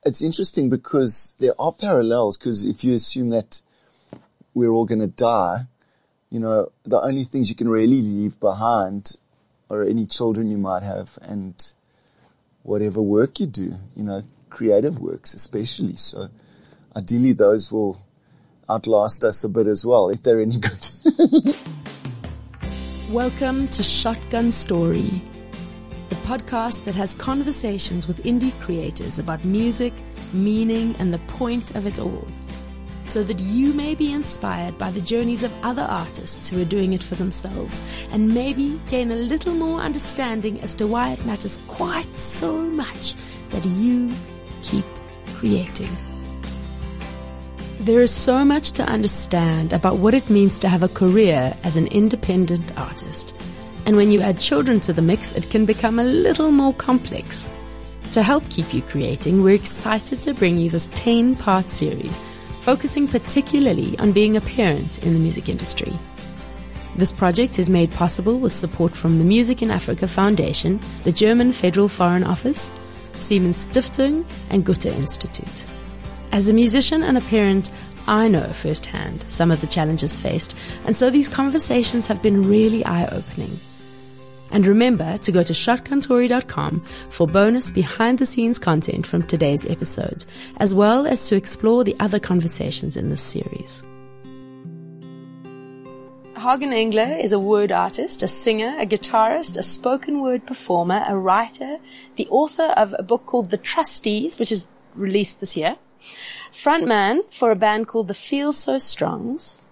it's interesting because there are parallels, because if you assume that we're all going to die, you know, the only things you can really leave behind are any children you might have and whatever work you do, you know, creative works especially. So ideally those will outlast us a bit as well, if they're any good. Welcome to Shotgun Story, the podcast that has conversations with indie creators about music, meaning, and the point of it all, so that you may be inspired by the journeys of other artists who are doing it for themselves, and maybe gain a little more understanding as to why it matters quite so much that you keep creating. There is so much to understand about what it means to have a career as an independent artist. And when you add children to the mix, it can become a little more complex. To help keep you creating, we're excited to bring you this 10-part series, focusing particularly on being a parent in the music industry. This project is made possible with support from the Music in Africa Foundation, the German Federal Foreign Office, Siemens Stiftung, and Goethe Institute. As a musician and a parent, I know firsthand some of the challenges faced, and so these conversations have been really eye-opening. And remember to go to shotgunstory.com for bonus behind-the-scenes content from today's episode, as well as to explore the other conversations in this series. Hagen Engler is a word artist, a singer, a guitarist, a spoken word performer, a writer, the author of a book called The Trustees, which is released this year, frontman for a band called the Feel So Strongs.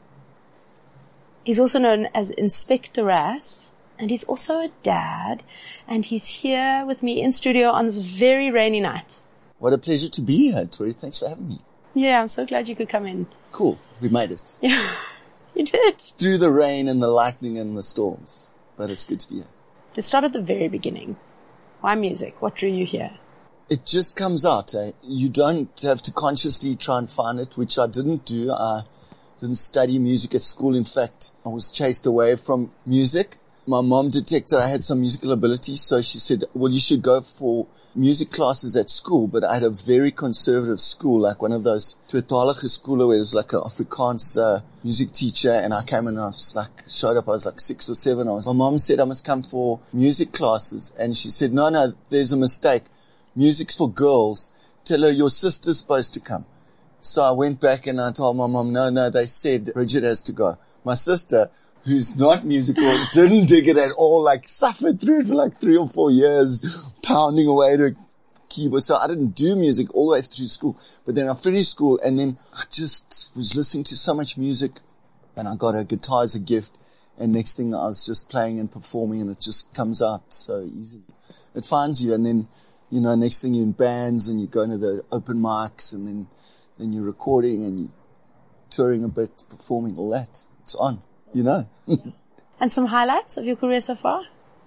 He's also known as Inspector Rass, and he's also a dad, and he's here with me in studio on this very rainy night. What a pleasure to be here, Tori. Thanks for having me. Yeah, I'm so glad you could come in. Cool. We made it. Yeah, you did. Through the rain and the lightning and the storms. But it's good to be here. Let's start at the very beginning. Why music? What drew you here? It just comes out. You don't have to consciously try and find it, which I didn't do. I didn't study music at school. In fact, I was chased away from music. My mom detected I had some musical ability, so she said, well, you should go for music classes at school. But I had a very conservative school, like one of those tweetalige schools where it was like an Afrikaans music teacher, and I came and I was like, showed up, I was like 6 or 7. My mom said I must come for music classes, and she said, no, there's a mistake. Music's for girls. Tell her your sister's supposed to come. So I went back and I told my mom, no, they said Bridget has to go. My sister, who's not musical, didn't dig it at all, like suffered through it for like 3 or 4 years, pounding away to keyboard. So I didn't do music all the way through school. But then I finished school and then I just was listening to so much music, and I got a guitar as a gift. And next thing I was just playing and performing, and it just comes out so easily. It finds you, and then, you know, next thing you're in bands and you're going to the open mics, and then you're recording and you're touring a bit, performing, all that. It's on, you know. And some highlights of your career so far?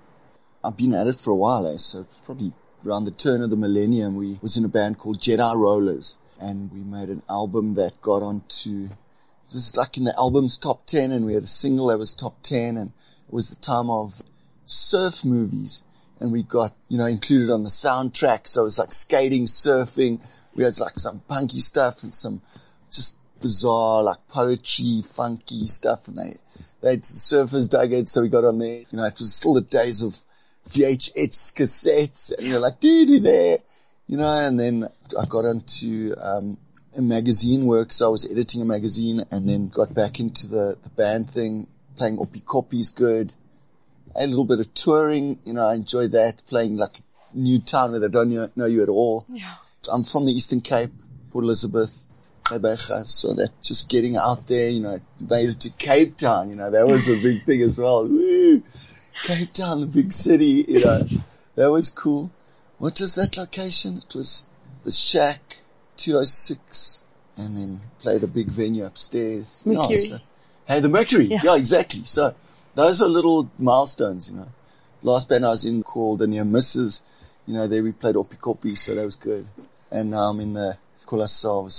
I've been at it for a while, so it's probably around the turn of the millennium. We was in a band called Jedi Rollers, and we made an album that got onto, this is like in the album's top 10, and we had a single that was top 10, and it was the time of surf movies. And we got, you know, included on the soundtrack. So it was like skating, surfing. We had like some punky stuff and some just bizarre, like poetry, funky stuff. And they surfers dug it. So we got on there. You know, it was still the days of VHS cassettes. And you're like, dude, we're there. You know, and then I got onto, a magazine work. So I was editing a magazine, and then got back into the band thing. Playing Oppie Koppie's good. A little bit of touring, you know, I enjoyed that, playing like a new town where they don't know you at all. Yeah. I'm from the Eastern Cape, Port Elizabeth, Gqeberha, so that just getting out there, you know, made it to Cape Town, you know, that was a big thing as well. Woo! Cape Town, the big city, you know, that was cool. What was that location? It was the Shack, 206, and then play the big venue upstairs. Mercury. You know, so, hey, the Mercury. Yeah, exactly. So, those are little milestones, you know. Last band I was in called the Near Misses, you know, there we played Oppie Koppie, so that was good. And now I'm in call ourselves,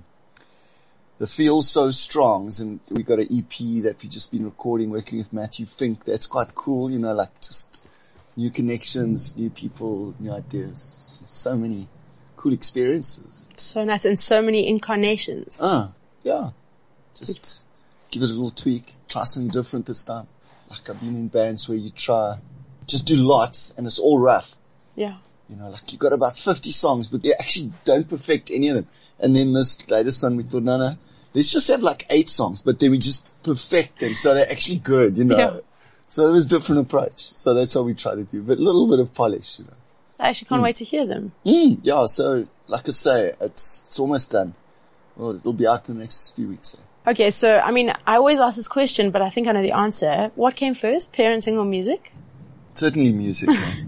the Feel So Strongs, and we got an EP that we've just been recording, working with Matthew Fink. That's quite cool, you know, like just new connections, new people, new ideas. So many cool experiences. So nice. And so many incarnations. Yeah. Just give it a little tweak. Try something different this time. Like I've been in bands where you just do lots and it's all rough. Yeah. You know, like you got about 50 songs, but they actually don't perfect any of them. And then this latest one, we thought, no, let's just have like 8 songs, but then we just perfect them so they're actually good, you know. Yeah. So it was a different approach. So that's what we try to do, but a little bit of polish, you know. I actually can't wait to hear them. Yeah, so like I say, it's almost done. Well, it'll be out in the next few weeks. Okay, so, I mean, I always ask this question, but I think I know the answer. What came first, parenting or music? Certainly music.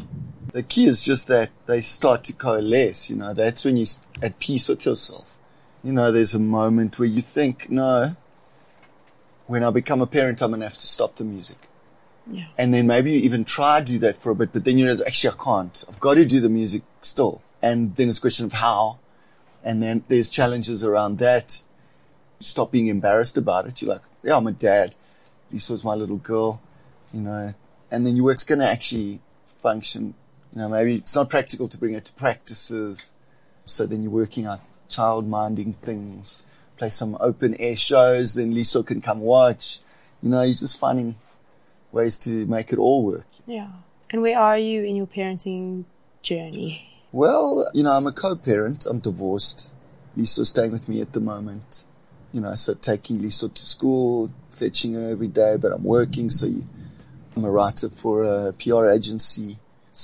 The key is just that they start to coalesce, you know. That's when you're at peace with yourself. You know, there's a moment where you think, no, when I become a parent, I'm going to have to stop the music. Yeah. And then maybe you even try to do that for a bit, but then you realize, actually, I can't. I've got to do the music still. And then it's a question of how. And then there's challenges around that. You stop being embarrassed about it. You're like, yeah, I'm a dad. Lisa was my little girl, you know. And then your work's going to actually function. You know, maybe it's not practical to bring it to practices. So then you're working out child-minding things. Play some open-air shows. Then Lisa can come watch. You know, you're just finding ways to make it all work. Yeah. And where are you in your parenting journey? Well, you know, I'm a co-parent. I'm divorced. Lisa's staying with me at the moment. You know, so taking Lisa to school, fetching her every day, but I'm working. So I'm a writer for a PR agency.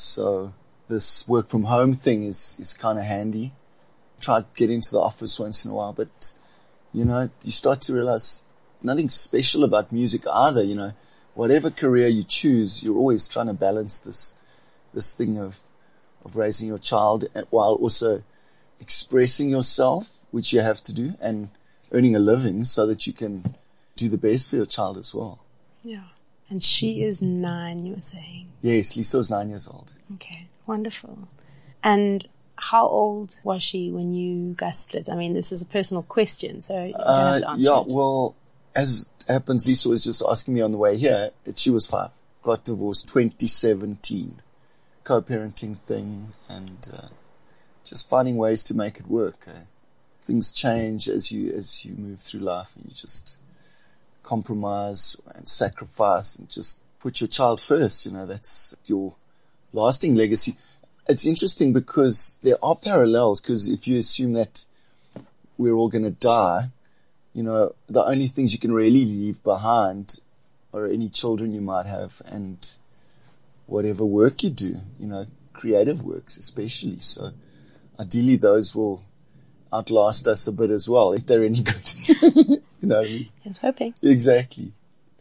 So this work from home thing is kind of handy. Try to get into the office once in a while, but you know, you start to realize nothing special about music either. You know, whatever career you choose, you're always trying to balance this thing of raising your child while also expressing yourself, which you have to do, and earning a living so that you can do the best for your child as well. Yeah. And she is 9, you were saying? Yes, Lisa's 9 years old. Okay, wonderful. And how old was she when you guys split? I mean, this is a personal question, so you don't have to answer it. Well, as it happens, Lisa was just asking me on the way here. She was 5. Got divorced 2017. Co-parenting thing and just finding ways to make it work. Things change as you move through life, and you just compromise and sacrifice and just put your child first. You know, that's your lasting legacy. It's interesting because there are parallels, because if you assume that we're all going to die, you know, the only things you can really leave behind are any children you might have and whatever work you do, you know, creative works especially. So ideally those will outlast us a bit as well, if they're any good. You know what I mean? I was hoping. Exactly.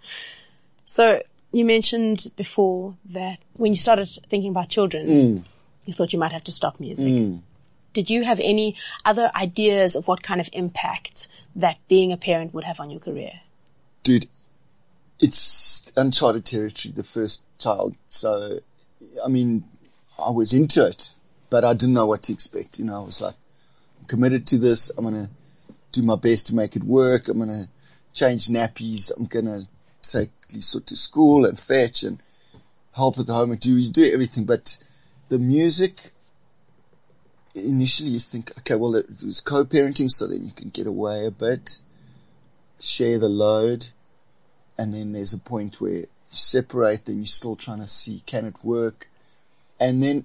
So you mentioned before that when you started thinking about children, you thought you might have to stop music. Did you have any other ideas of what kind of impact that being a parent would have on your career? Dude, it's uncharted territory, the first child. So, I mean, I was into it, but I didn't know what to expect. You know, I was like, I'm committed to this. I'm going to do my best to make it work. I'm going to change nappies. I'm going to take Lisa to school and fetch and help with the home and do everything. But the music, initially you think, okay, well, it was co-parenting, so then you can get away a bit, share the load. And then there's a point where you separate, then you're still trying to see, can it work? And then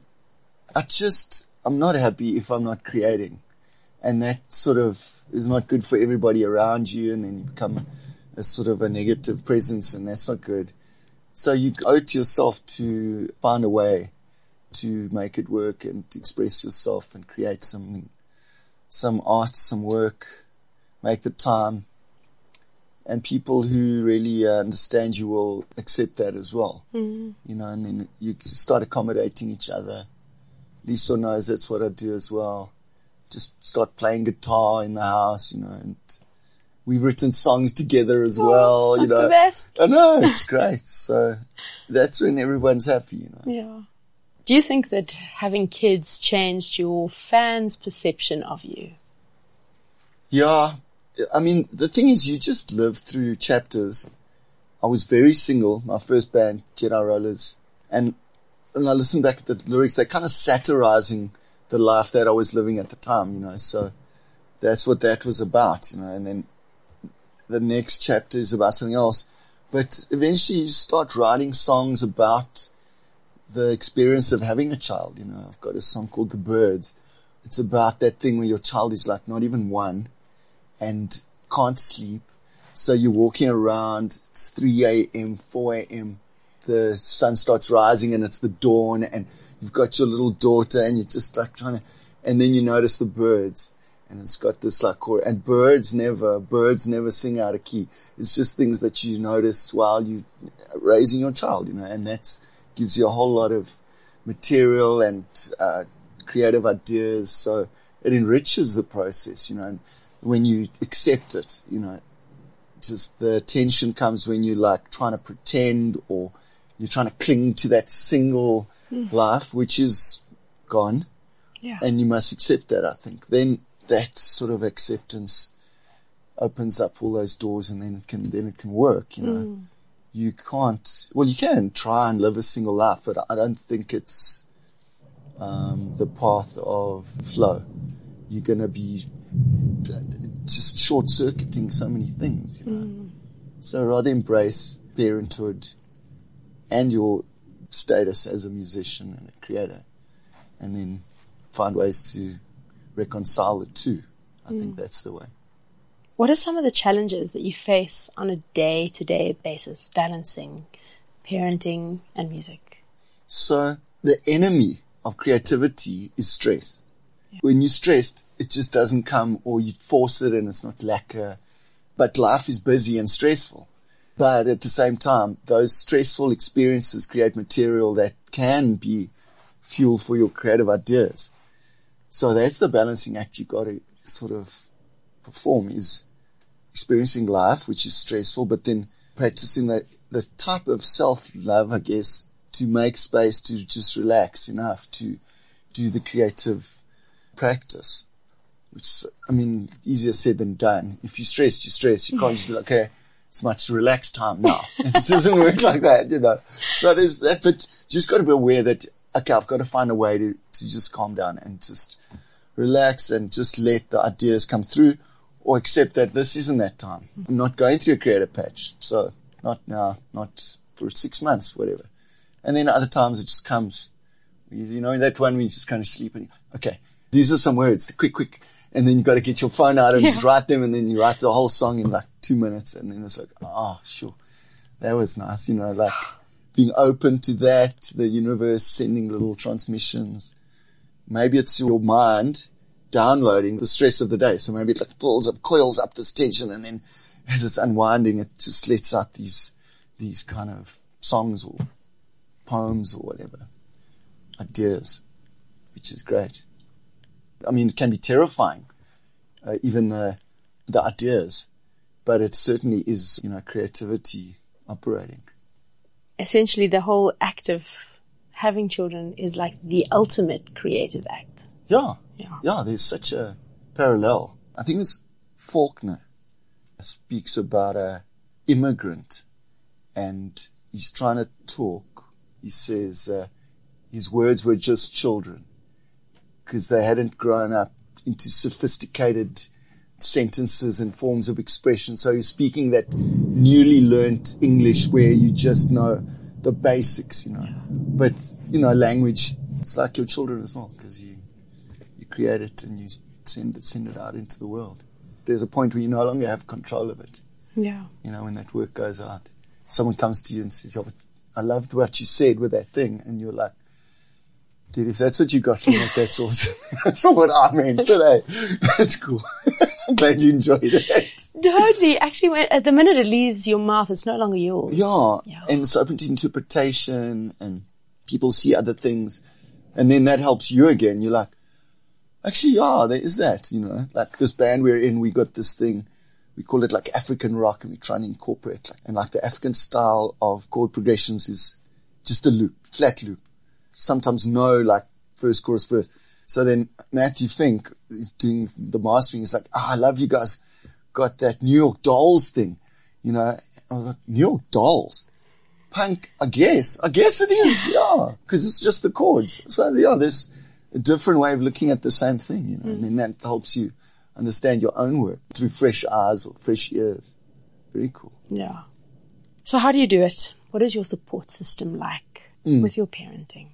I'm not happy if I'm not creating. And that sort of is not good for everybody around you. And then you become a sort of a negative presence, and that's not good. So you owe it to yourself to find a way to make it work and to express yourself and create something, some art, some work, make the time. And people who really understand you will accept that as well. You know, and then you start accommodating each other. Lisa knows that's what I do as well. Just start playing guitar in the house, you know, and we've written songs together as well, you know. That's the best. I know, it's great. So that's when everyone's happy, you know. Yeah. Do you think that having kids changed your fans' perception of you? Yeah. I mean, the thing is, you just live through chapters. I was very single, my first band, Jedi Rollers, and when I listen back at the lyrics, they're kind of satirizing the life that I was living at the time, you know. So that's what that was about, you know. And then the next chapter is about something else. But eventually you start writing songs about the experience of having a child, you know. I've got a song called The Birds. It's about that thing where your child is like not even one and can't sleep. So you're walking around, it's 3 a.m., 4 a.m., the sun starts rising and it's the dawn and you've got your little daughter and you're just like trying to, and then you notice the birds and it's got this like chorus, and birds never sing out of key. It's just things that you notice while you raising your child, you know, and that gives you a whole lot of material and, creative ideas. So it enriches the process, you know, and when you accept it, you know, just the tension comes when you're like trying to pretend or you're trying to cling to that single life, which is gone. Yeah. And you must accept that, I think. Then that sort of acceptance opens up all those doors and then it can work, you know. You can try and live a single life, but I don't think it's, the path of flow. You're going to be just short-circuiting so many things, you know. So rather embrace parenthood and your status as a musician and a creator, and then find ways to reconcile the two. I think that's the way. What are some of the challenges that you face on a day-to-day basis, balancing parenting and music? So the enemy of creativity is stress. Yeah. When you're stressed, it just doesn't come, or you force it and it's not lacquer. But life is busy and stressful. But at the same time, those stressful experiences create material that can be fuel for your creative ideas. So that's the balancing act you got to sort of perform, is experiencing life, which is stressful, but then practicing the type of self-love, I guess, to make space to just relax enough to do the creative practice, which, I mean, easier said than done. If you're stressed, you're stressed. You can't just be like, okay, it's much relaxed time now. It doesn't work like that, you know. So there's that, but just got to be aware that, okay, I've got to find a way to just calm down and just relax and just let the ideas come through, or accept that this isn't that time. I'm not going through a creative patch. So not now, not for 6 months, whatever. And then other times it just comes, you know, that one when you just kind of sleep and, okay, these are some words, quick. And then you got to get your phone out and just write them, and then you write the whole song in like 2 minutes, and then it's like, oh, sure. That was nice, you know, like being open to that, the universe sending little transmissions. Maybe it's your mind downloading the stress of the day. So maybe it like coils up this tension, and then as it's unwinding, it just lets out these kind of songs or poems or whatever, ideas, which is great. I mean, it can be terrifying, even the ideas, but it certainly is, you know, creativity operating. Essentially, the whole act of having children is like the ultimate creative act. Yeah, there's such a parallel. I think it's Faulkner speaks about a immigrant, and he's trying to talk. He says his words were just children because they hadn't grown up into sophisticated sentences and forms of expression. So he's speaking that newly learnt English where you just know the basics, you know. But, you know, language, it's like your children as well, because you create it and you send it out into the world. There's a point where you no longer have control of it. Yeah. You know, when that work goes out, someone comes to you and says, "Oh, I loved what you said with that thing," and you're like, dude, if that's what you got from it, that's awesome. That's not what I meant today. That's cool. I'm glad you enjoyed it. Totally. Actually, at the minute it leaves your mouth, it's no longer yours. Yeah. And it's open to interpretation, and people see other things. And then that helps you again. You're like, actually, yeah, there is that, you know. Like this band we're in, we got this thing. We call it like African rock, and we try and incorporate and like the African style of chord progressions is just a loop, flat loop. Sometimes no, like first chorus first. So then Matthew Fink is doing the mastering. He's like, I love you guys got that New York Dolls thing, you know. I was like, New York Dolls? Punk, I guess it is, yeah, because it's just the chords. So yeah, there's a different way of looking at the same thing, you know, and then that helps you understand your own work through fresh eyes or fresh ears. Very cool. Yeah. So how do you do it? What is your support system like with your parenting?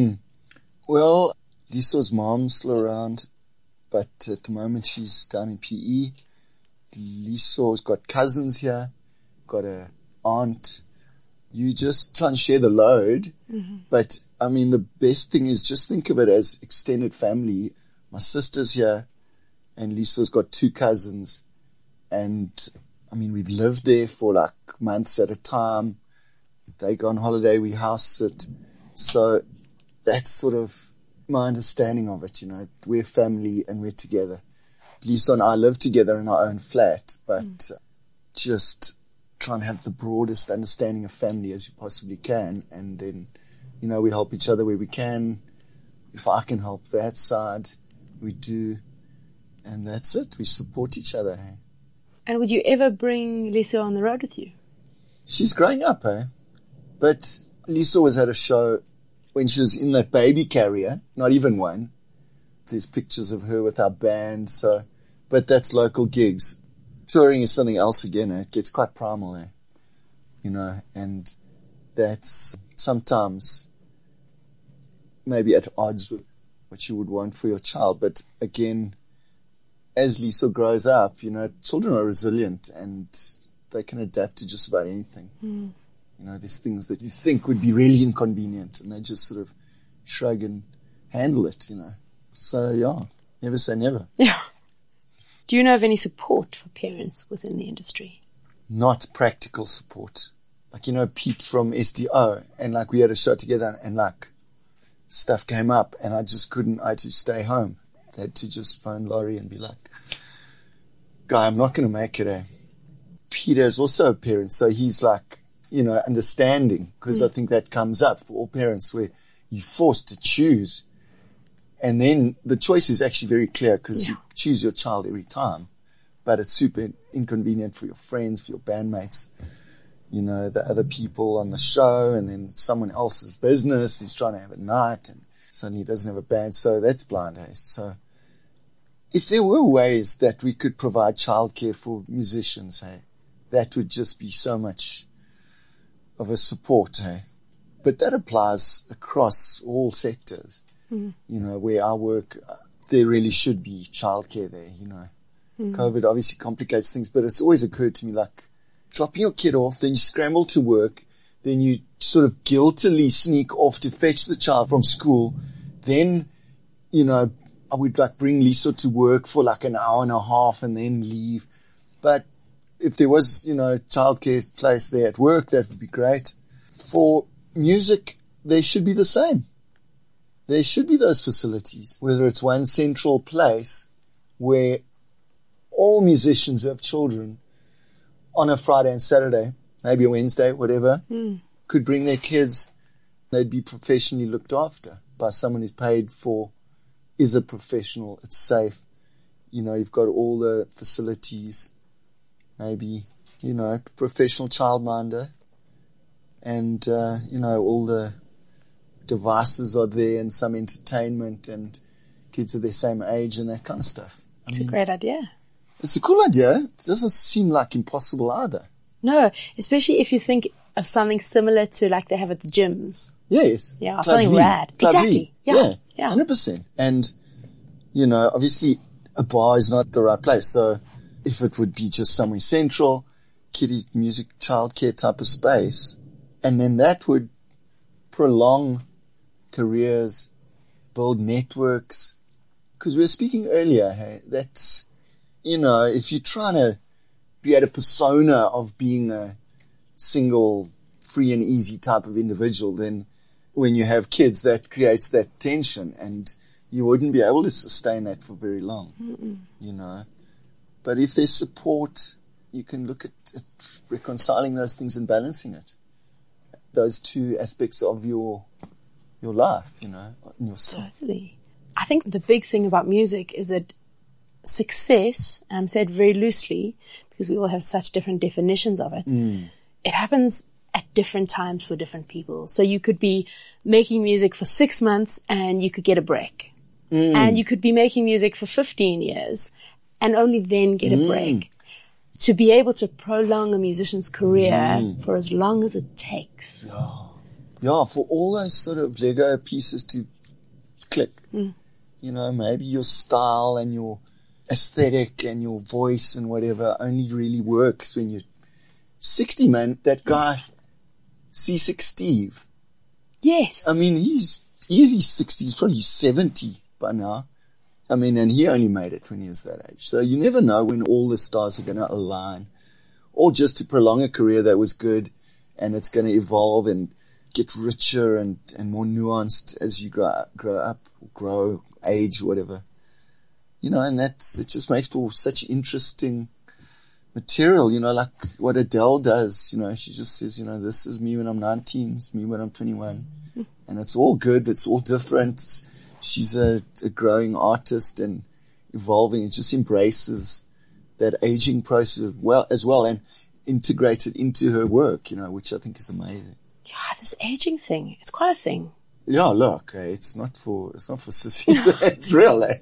Well, Lisa's mom's still around, but at the moment she's down in PE. Lisa's got cousins here, got a aunt. You just try and share the load. But, I mean, the best thing is just think of it as extended family. My sister's here, and Lisa's got 2 cousins. And, I mean, we've lived there for like months at a time. They go on holiday, we house sit. So that's sort of my understanding of it, you know. We're family and we're together. Lisa and I live together in our own flat, but just try and have the broadest understanding of family as you possibly can. And then, you know, we help each other where we can. If I can help that side, we do. And that's it. We support each other. Hey? And would you ever bring Lisa on the road with you? She's growing up, eh? But Lisa was at a show when she was in that baby carrier, not even one. There's pictures of her with our band, so, but that's local gigs. Touring is something else again, eh? It gets quite primal, eh? You know, and that's sometimes maybe at odds with what you would want for your child. But again, as Lisa grows up, you know, children are resilient and they can adapt to just about anything. You know, there's things that you think would be really inconvenient and they just sort of shrug and handle it, you know. So, yeah, never say never. Yeah. Do you know of any support for parents within the industry? Not practical support. Like, you know, Pete from SDO, and like we had a show together and like stuff came up and I had to stay home. I had to just phone Laurie and be like, Guy, I'm not going to make it, eh? Peter is also a parent, so he's like, you know, understanding, because I think that comes up for all parents where you're forced to choose. And then the choice is actually very clear because you choose your child every time, but it's super inconvenient for your friends, for your bandmates, you know, the other people on the show, and then someone else's business he's trying to have a night and suddenly he doesn't have a band. So that's blind haste. So if there were ways that we could provide childcare for musicians, hey, that would just be so much of a support, hey. But that applies across all sectors. You know, where I work, there really should be childcare there, you know. COVID obviously complicates things, but it's always occurred to me, like, dropping your kid off, then you scramble to work, then you sort of guiltily sneak off to fetch the child from school. Then, you know, I would like bring Lisa to work for like an hour and a half and then leave. But if there was, you know, childcare place there at work, that would be great. For music, they should be the same. There should be those facilities, whether it's one central place where all musicians who have children on a Friday and Saturday, maybe a Wednesday, whatever, could bring their kids. They'd be professionally looked after by someone who's paid for, is a professional, it's safe. You know, you've got all the facilities, maybe, you know, professional childminder, and, you know, all the devices are there and some entertainment and kids are their same age and that kind of stuff. It's a great idea. It's a cool idea. It doesn't seem like impossible either. No, especially if you think of something similar to like they have at the gyms. Yes. Yeah, Club something V. rad. Club Exactly. V. Yeah. 100%. And, you know, obviously a bar is not the right place. So if it would be just somewhere central, kiddie music, childcare type of space, and then that would prolong careers, build networks. Because we were speaking earlier, hey, that's, you know, if you're trying to create a persona of being a single, free and easy type of individual, then when you have kids, that creates that tension and you wouldn't be able to sustain that for very long, you know. But if there's support, you can look at reconciling those things and balancing it. Those two aspects of your life, you know, in yourself. Totally. I think the big thing about music is that success, and I'm said very loosely because we all have such different definitions of it, it happens at different times for different people. So you could be making music for 6 months and you could get a break. and you could be making music for 15 years and only then get a break. To be able to prolong a musician's career for as long as it takes. Yeah, for all those sort of Lego pieces to click. You know, maybe your style and your aesthetic and your voice and whatever only really works when you're 60, man. That guy, C6 Steve. Yes. I mean, he's easily 60, he's probably 70 by now. I mean, and he only made it when he was that age. So you never know when all the stars are going to align, or just to prolong a career that was good and it's going to evolve and get richer and more nuanced as you grow, age, whatever. You know, and it just makes for such interesting material, you know, like what Adele does. You know, she just says, you know, this is me when I'm 19, it's me when I'm 21. And it's all good, it's all different. She's a growing artist and evolving. It just embraces that aging process as well and integrates it into her work, you know, which I think is amazing. Yeah, this aging thing, it's quite a thing. Yeah, look, it's not for sissies. It's real, eh?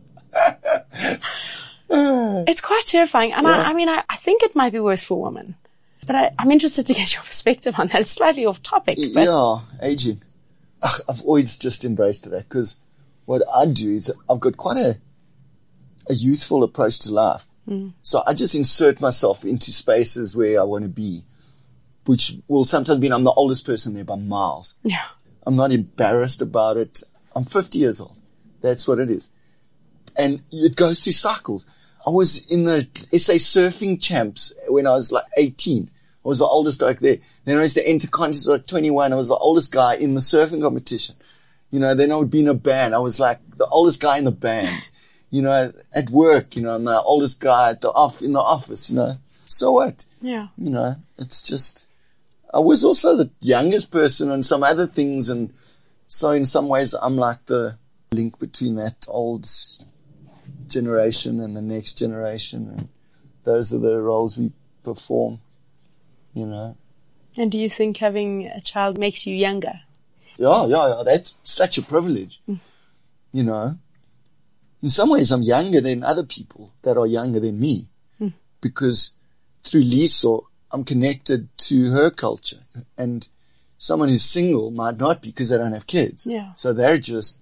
It's quite terrifying. And I think it might be worse for women. But I'm interested to get your perspective on that. It's slightly off topic. But yeah, aging. I've always just embraced it, because what I do is I've got quite a youthful approach to life. So I just insert myself into spaces where I want to be, which will sometimes mean I'm the oldest person there by miles. Yeah. I'm not embarrassed about it. I'm 50 years old. That's what it is. And it goes through cycles. I was in the SA surfing champs when I was like 18. I was the oldest like there. Then I was the Intercontinental like 21. I was the oldest guy in the surfing competition. You know, then I would be in a band. I was like the oldest guy in the band. You know, at work, you know, I'm the oldest guy in the office, you know. So what? Yeah. You know, it's just, I was also the youngest person on some other things. And so in some ways I'm like the link between that old generation and the next generation. And those are the roles we perform, you know. And do you think having a child makes you younger? Yeah. That's such a privilege, you know. In some ways, I'm younger than other people that are younger than me, because through Lisa, I'm connected to her culture. And someone who's single might not be, because they don't have kids. Yeah. So they're just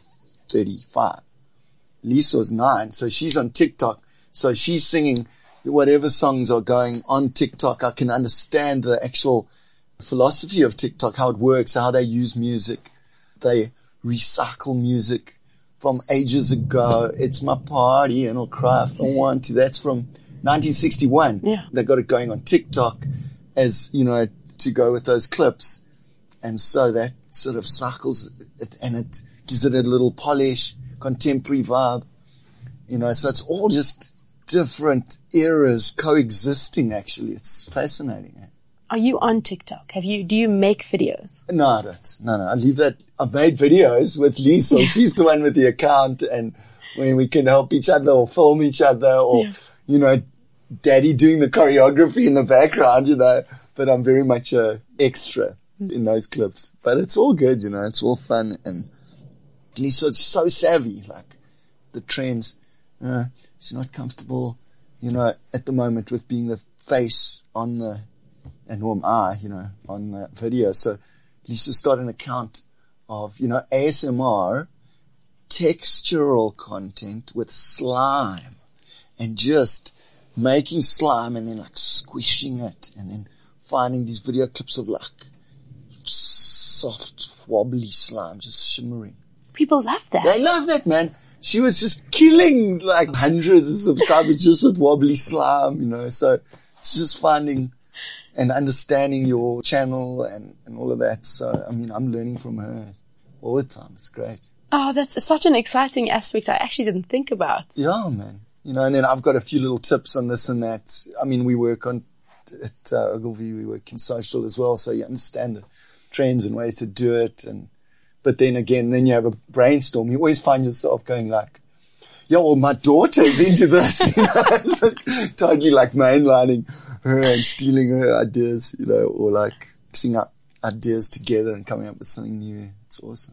35. Lisa's 9, so she's on TikTok. So she's singing whatever songs are going on TikTok. I can understand the actual philosophy of TikTok, how it works, how they use music. They recycle music from ages ago. It's my party and I'll cry if I want to. That's from 1961. Yeah. They got it going on TikTok as, you know, to go with those clips. And so that sort of cycles it, and it gives it a little polish, contemporary vibe. You know, so it's all just different eras coexisting, actually. It's fascinating. Are you on TikTok? Do you make videos? No, I don't. No. I leave that. I've made videos with Lisa. She's the one with the account, and when we can help each other or film each other or, you know, daddy doing the choreography in the background, you know, but I'm very much a extra in those clips. But it's all good, you know, it's all fun. And Lisa's so savvy, like the trends. She's not comfortable, you know, at the moment with being the face on the, and who am I, you know, on the video. So Lisa started an account of, you know, ASMR, textural content with slime, and just making slime and then like squishing it and then finding these video clips of like soft, wobbly slime just shimmering. People love that. They love that, man. She was just killing like hundreds of subscribers just with wobbly slime, you know. So it's just finding and understanding your channel and all of that. So, I mean, I'm learning from her all the time. It's great. Oh, that's such an exciting aspect I actually didn't think about. Yeah, man. You know, and then I've got a few little tips on this and that. I mean, we work at Ogilvy, we work in social as well. So you understand the trends and ways to do it. But then again, then you have a brainstorm. You always find yourself going like, yeah, well, my daughter's into this, you know, it's like totally like mainlining her and stealing her ideas, you know, or like mixing up ideas together and coming up with something new. It's awesome.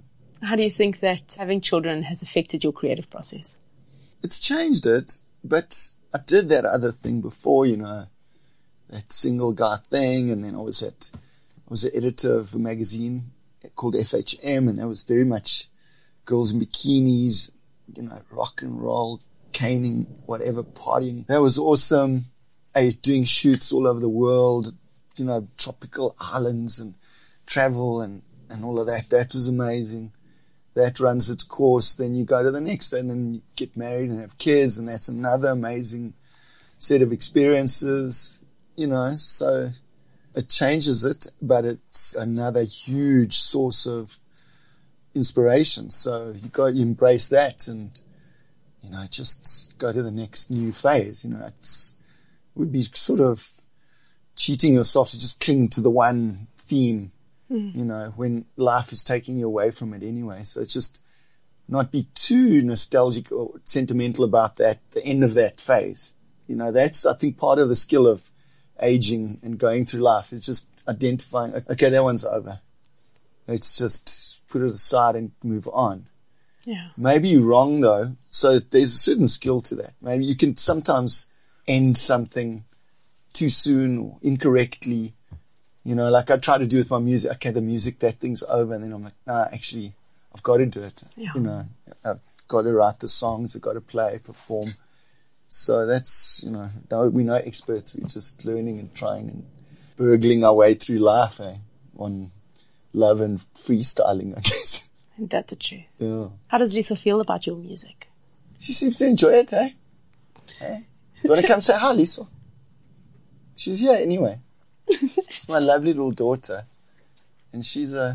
How do you think that having children has affected your creative process? It's changed it, but I did that other thing before, that single guy thing, and then I was the editor of a magazine called FHM, and that was very much girls in bikinis, rock and roll, caning, whatever, partying. That was awesome. I was doing shoots all over the world, tropical islands and travel and all of that. That was amazing. That runs its course. Then you go to the next, and then you get married and have kids, and that's another amazing set of experiences, so it changes it, but it's another huge source of inspiration. So you embrace that and, just go to the next new phase. It would be sort of cheating yourself to just cling to the one theme, when life is taking you away from it anyway. So it's just not be too nostalgic or sentimental about that, the end of that phase. That's, I think, part of the skill of aging and going through life is just identifying, okay, that one's over. Let's just put it aside and move on. Yeah. Maybe you're wrong though. So there's a certain skill to that. Maybe you can sometimes end something too soon or incorrectly. Like I try to do with my music. Okay, the music, that thing's over. And then I'm like, nah, actually, I've got to do it. Yeah. I've got to write the songs. I've got to play, perform. So that's, we're no experts. We're just learning and trying and burgling our way through life, on love and freestyling, I guess. Isn't that the truth? Yeah. How does Lisa feel about your music? She seems to enjoy it, Hey? You want to come say hi, Lisa? She's here anyway. She's my lovely little daughter. And she's a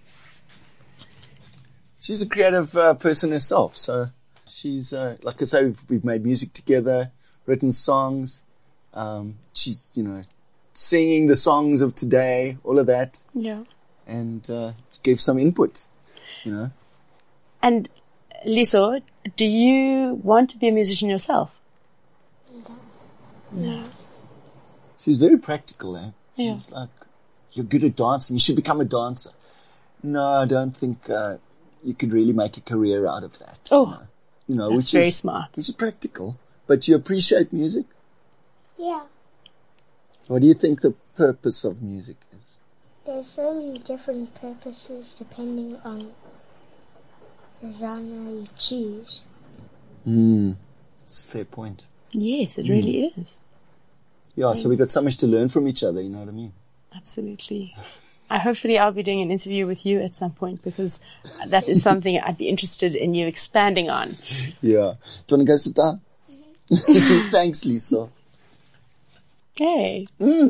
creative person herself. So she's, like I say, we've made music together, written songs. She's, singing the songs of today, all of that. Yeah. And gave some input, And Lisa, do you want to be a musician yourself? No. She's very practical, Yeah. She's like, you're good at dancing, you should become a dancer. No, I don't think you could really make a career out of that. Oh, that's which very smart. Which is practical. But you appreciate music? Yeah. What do you think the purpose of music is? There's so many different purposes depending on the genre you choose. That's a fair point. Yes, it really is. Yeah, so we got so much to learn from each other, you know what I mean? Absolutely. Hopefully I'll be doing an interview with you at some point because that is something I'd be interested in you expanding on. Yeah. Do you want to go sit down? Thanks, Lisa. Hey.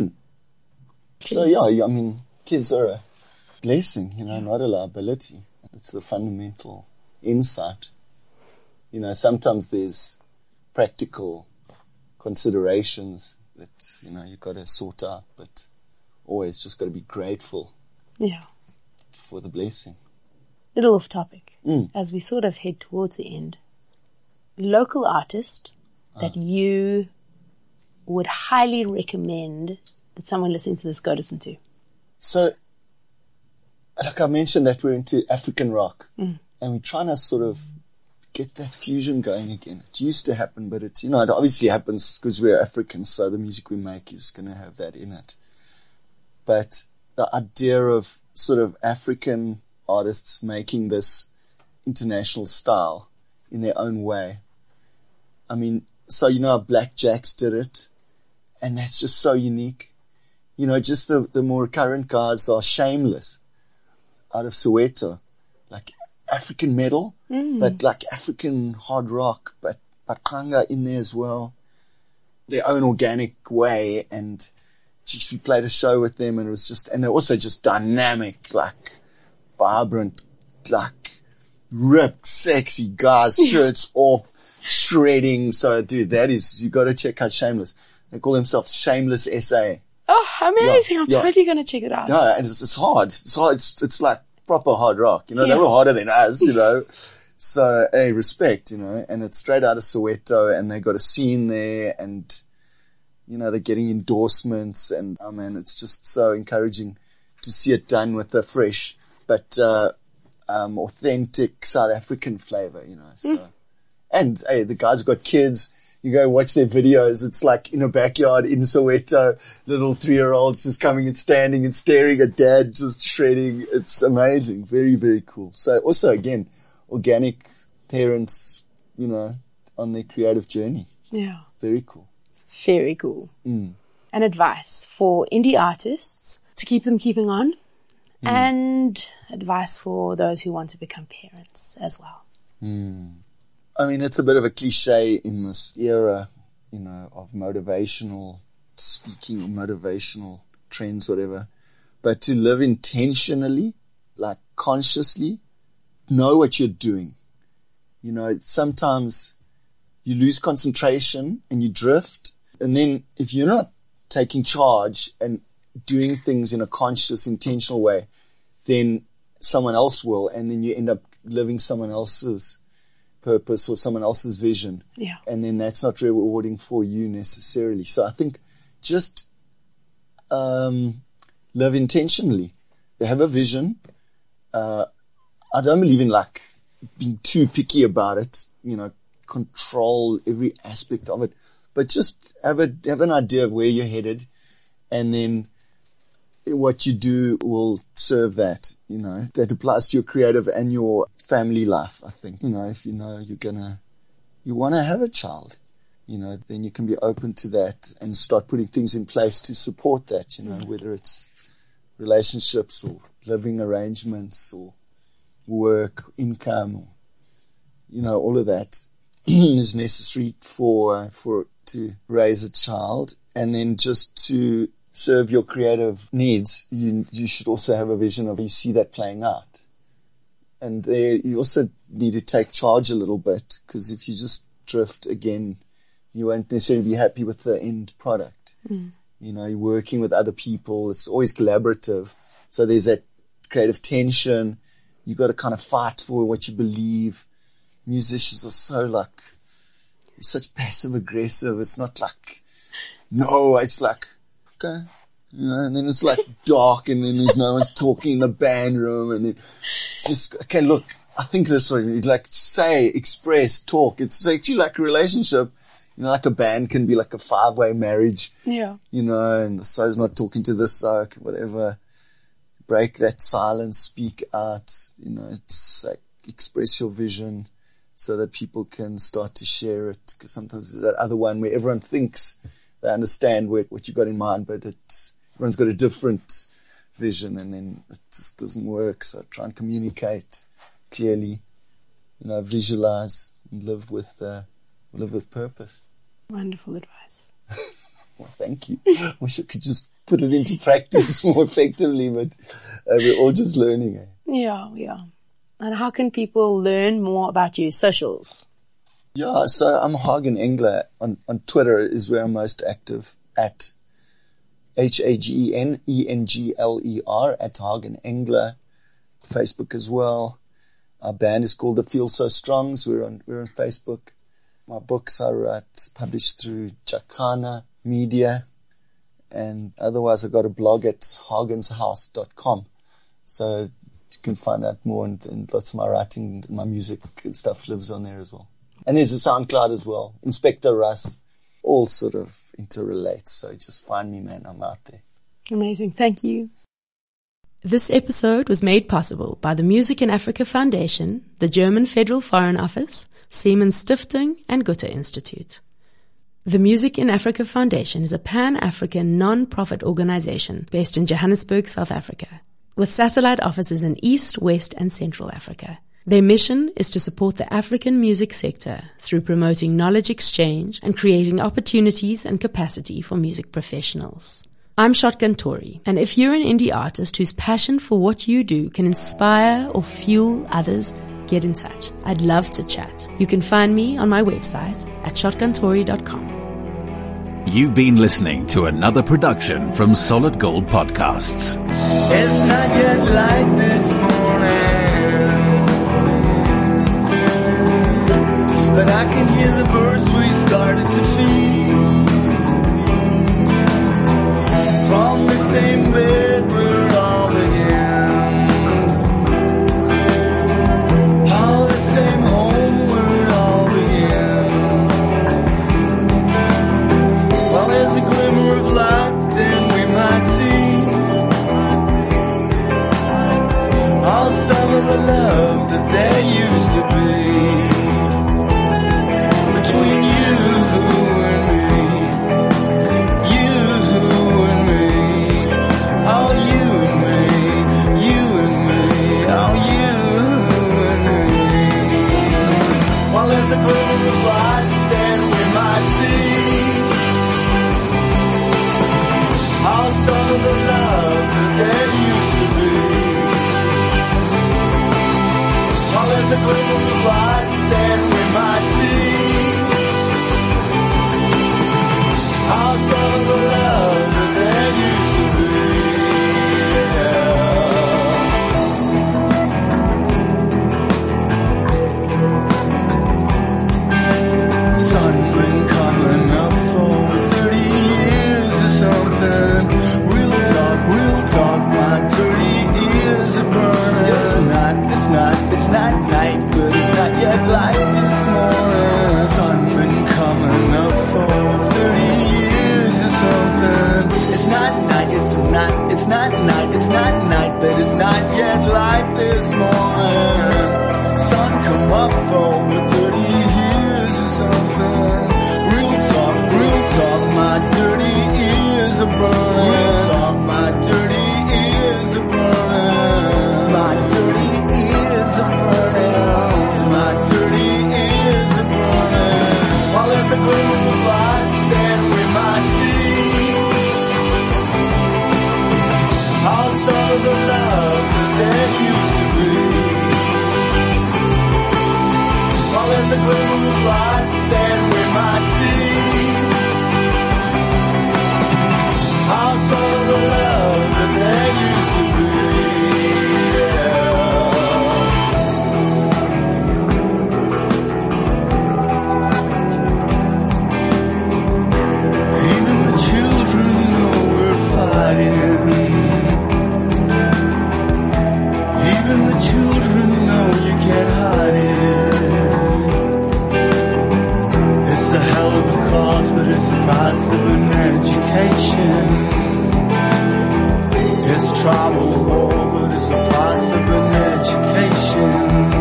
So yeah, I mean, kids are a blessing, not a liability. It's the fundamental insight. Sometimes there's practical considerations that, you've got to sort out, but always just got to be grateful. Yeah. For the blessing. Little off topic. As we sort of head towards the end. Local artist that you would highly recommend that someone listening to this go listen to? So, like I mentioned that we're into African rock and we're trying to sort of get that fusion going again. It used to happen, but it's, it obviously happens because we're Africans, so the music we make is going to have that in it. But the idea of sort of African artists making this international style in their own way. I mean, so Black Jacks did it, and that's just so unique. Just the more current guys are Shameless out of Soweto, like African metal, but like African hard rock, but Kanga in there as well, their own organic way. And we played a show with them, and it was just, and they're also just dynamic, like vibrant, like ripped, sexy guys, shirts off, shredding. So dude, you got to check out Shameless. They call themselves Shameless SA. Oh, amazing. I'm totally going to check it out. Yeah, and it's hard. It's like proper hard rock. They were harder than us, So, hey, respect, and it's straight out of Soweto, and they got a scene there, and, they're getting endorsements, and, oh man, it's just so encouraging to see it done with the fresh. But, authentic South African flavor, you know. So, and hey, the guys have got kids. You go watch their videos. It's like in a backyard in Soweto, little 3-year-olds just coming and standing and staring at dad just shredding. It's amazing. Very, very cool. So also again, organic parents, you know, on their creative journey. Yeah. Very cool. Very cool. And advice for indie artists to keep them keeping on, and advice for those who want to become parents as well. I mean, it's a bit of a cliche in this era, you know, of motivational speaking, motivational trends, whatever. But to live intentionally, like consciously, know what you're doing. You know, sometimes you lose concentration and you drift. And then if you're not taking charge and doing things in a conscious, intentional way, then someone else will. And then you end up living someone else's purpose or someone else's vision. Yeah. And then that's not rewarding for you necessarily. So I think just live intentionally. Have a vision. I don't believe in like being too picky about it, you know, control every aspect of it, but just have an idea of where you're headed, and then what you do will serve that, you know. That applies to your creative and your family life, I think. You know, if you know you want to have a child, you know, then you can be open to that and start putting things in place to support that, you know, whether it's relationships or living arrangements or work, income, or, you know, all of that is necessary to raise a child. And then just to serve your creative needs, you should also have a vision of you see that playing out. And there you also need to take charge a little bit, because if you just drift again, you won't necessarily be happy with the end product. You know, you're working with other people. It's always collaborative. So there's that creative tension. You got to kind of fight for what you believe. Musicians are so like, such passive aggressive. It's not like, no, it's like, okay, you know, and then it's like dark, and then there's no one's talking in the band room, and then it's just, okay, look, I think this way, like say, express, talk. It's actually like a relationship, you know, like a band can be like a 5-way marriage. Yeah. You know, and the so's not talking to this so, whatever. Break that silence, speak out, you know, it's like express your vision so that people can start to share it. Because sometimes there's that other one where everyone thinks they understand what you got in mind, but everyone's got a different vision, and then it just doesn't work. So try and communicate clearly, you know, visualize and live with purpose. Wonderful advice. Well, thank you. I wish I could just put it into practice more effectively, but we're all just learning. Eh? Yeah. And how can people learn more about you? Socials? Yeah, so I'm Hagen Engler on Twitter is where I'm most active, at HAGENENGLER at Hagen Engler. Facebook as well. Our band is called The Feel So Strongs. We're on Facebook. My books are published through Jacana Media, and otherwise I've got a blog at hagenshouse.com. So you can find out more, and lots of my writing, my music and stuff lives on there as well. And there's a SoundCloud as well. Inspector Russ, all sort of interrelates. So just find me, man. I'm out there. Amazing. Thank you. This episode was made possible by the Music in Africa Foundation, the German Federal Foreign Office, Siemens Stiftung, and Goethe Institute. The Music in Africa Foundation is a Pan-African non-profit organization based in Johannesburg, South Africa, with satellite offices in East, West, and Central Africa. Their mission is to support the African music sector through promoting knowledge exchange and creating opportunities and capacity for music professionals. I'm Shotgun Tori, and if you're an indie artist whose passion for what you do can inspire or fuel others, get in touch. I'd love to chat. You can find me on my website at shotguntori.com. You've been listening to another production from Solid Gold Podcasts. It's not yet light this morning, but I can hear the birds we started to feed from the same bed where it all begins. House of the love that there used to be. Sun been coming up for 30 years or something. We'll talk, my dirty ears are burning. It's not night, but it's not yet light this morning. Sun been coming up for 30 years or something. It's not night, but it's not yet light this morning. Sun come up for 30 years or something. Real talk, my dirty ears are burning. Real talk, my dirty ears are burning. My dirty ears are burning. My dirty ears are burning. While there's a glimmer of light, then we might see house of the love that there used to be. While there's a glimmer of light, then we might see house of the love that there used to be. Even the children know we're fighting. Even the children know you can't hide it. It's a hell of a cause, but it's the price of an education. It's tribal war, but it's the price of an education.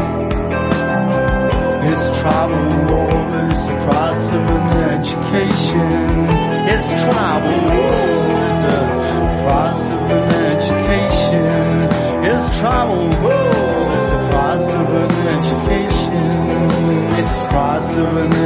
It's tribal war, but it's the price of an education. It's tribal war, but it's the price of an education. It's tribal war, it's the price of an education. It's the price of an